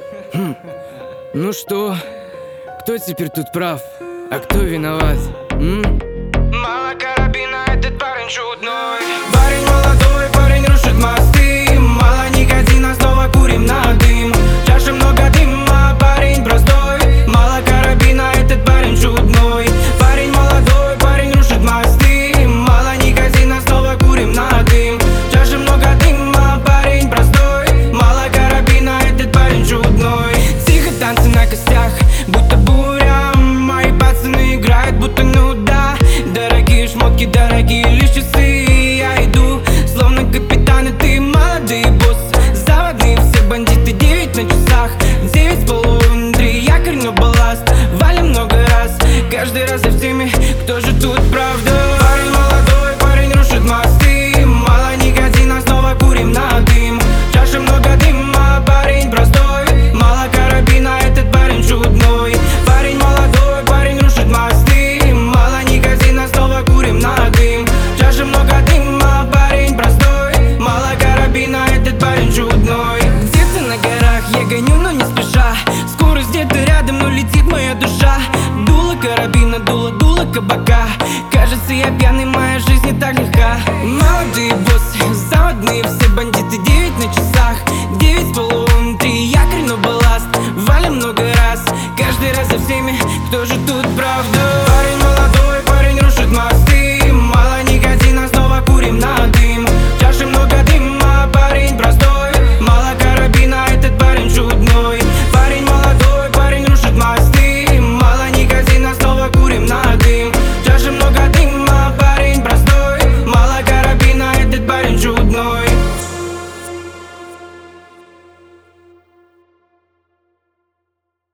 Ну что, кто теперь тут прав, а кто виноват? Мало карабина, этот парень чудной. Парень молодой, парень рушит мосты. Мало никотина, снова курим на дым. Чаши много дыма, парень простой. Мало карабина, этот парень чудной. Парень молодой, парень рушит мосты. Мало никотина, снова курим на дым. Чаши много дыма, парень простой. Мало карабина, этот парень чудной. Тихо танцы на костях, будто буря. Мои пацаны играют, будто нуда. Дорогие шмотки, дорогие лишь часы. Я иду, словно капитан, и ты молодой босс. Заводные все бандиты, 9 на часах. 9 с полувнутри, якорь, но балласт. Валим много раз, каждый раз я в теме. Кто же тут правда? Парень молодой, парень рушит мосты. Мало никотина, снова курим на дым. Чаши много дыма, парень простой. Мало карабина, этот парень чудной. Парень молодой, парень рушит мосты. Мало никотина, снова курим на дым. Чаши много дыма, парень простой. Мало карабина, этот парень чудной. Где-то на горах я гоню, но не спеша. Скорость где-то рядом, но летит моя душа. Дуло карабина, дуло кабака. Кажется, я пьян,